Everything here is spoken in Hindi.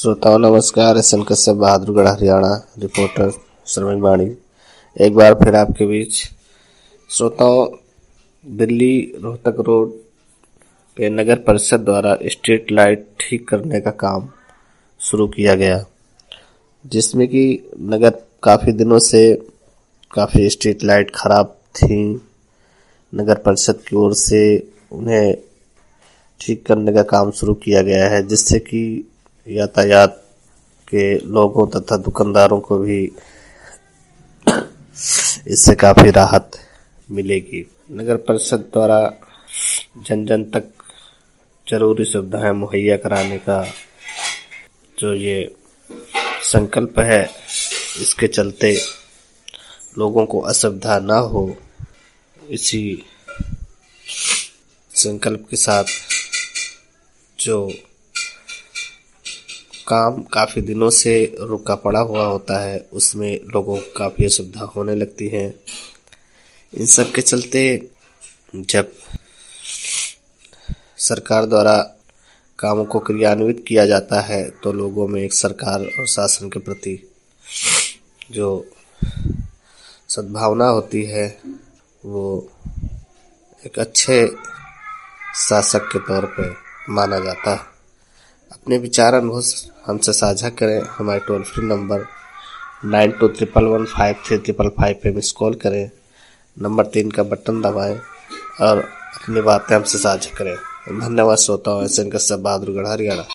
श्रोताओं नमस्कार। S N Kashyap, Bahadurgarh Haryana, reporter श्रवण वाणी एक बार फिर आपके बीच। श्रोताओं, दिल्ली रोहतक रोड पे नगर परिषद द्वारा स्ट्रीट लाइट ठीक करने का काम शुरू किया गया, जिसमें कि नगर काफ़ी दिनों से काफ़ी स्ट्रीट लाइट खराब थी। नगर परिषद की ओर से उन्हें ठीक करने का काम शुरू किया गया है, जिससे कि यातायात के लोगों तथा दुकानदारों को भी इससे काफ़ी राहत मिलेगी। नगर परिषद द्वारा जन जन तक जरूरी सुविधाएं मुहैया कराने का जो ये संकल्प है, इसके चलते लोगों को असुविधा ना हो, इसी संकल्प के साथ जो काम काफ़ी दिनों से रुका पड़ा हुआ होता है, उसमें लोगों को काफ़ी असुविधा होने लगती है। इन सब के चलते जब सरकार द्वारा कामों को क्रियान्वित किया जाता है, तो लोगों में एक सरकार और शासन के प्रति जो सद्भावना होती है, वो एक अच्छे शासक के तौर पे माना जाता है। अपने विचार अनुभव हमसे साझा करें। हमारे टोल फ्री नंबर 9211153555 पे मिस कॉल करें, नंबर 3 का बटन दबाएं और अपनी बातें हमसे साझा करें। धन्यवाद श्रोताओं। S N Kashyap, Bahadurgarh Haryana.